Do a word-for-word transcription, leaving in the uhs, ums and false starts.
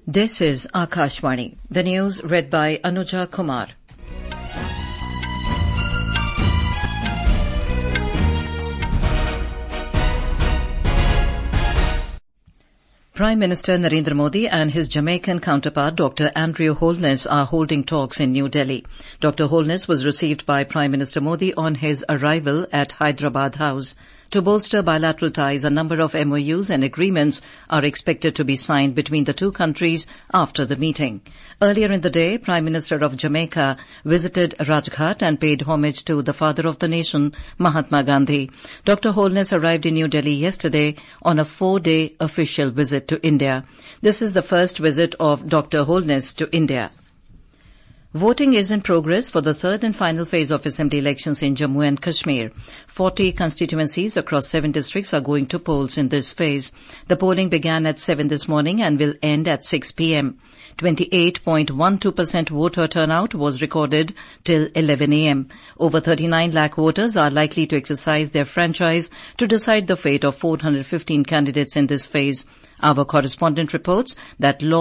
This is Akashvani. The news read by Anuja Kumar. Prime Minister Narendra Modi and his Jamaican counterpart Doctor Andrew Holness are holding talks in New Delhi. Doctor Holness was received by Prime Minister Modi on his arrival at Hyderabad House. To bolster bilateral ties, a number of M O Us and agreements are expected to be signed between the two countries after the meeting. Earlier in the day, Prime Minister of Jamaica visited Rajghat and paid homage to the father of the nation, Mahatma Gandhi. Doctor Holness arrived in New Delhi yesterday on a four-day official visit to India. This is the first visit of Doctor Holness to India. Voting is in progress for the third and final phase of assembly elections in Jammu and Kashmir. Forty constituencies across seven districts are going to polls in this phase. The polling began at seven this morning and will end at six p.m. twenty-eight point one two percent voter turnout was recorded till eleven a.m. Over thirty-nine lakh voters are likely to exercise their franchise to decide the fate of four hundred fifteen candidates in this phase. Our correspondent reports that law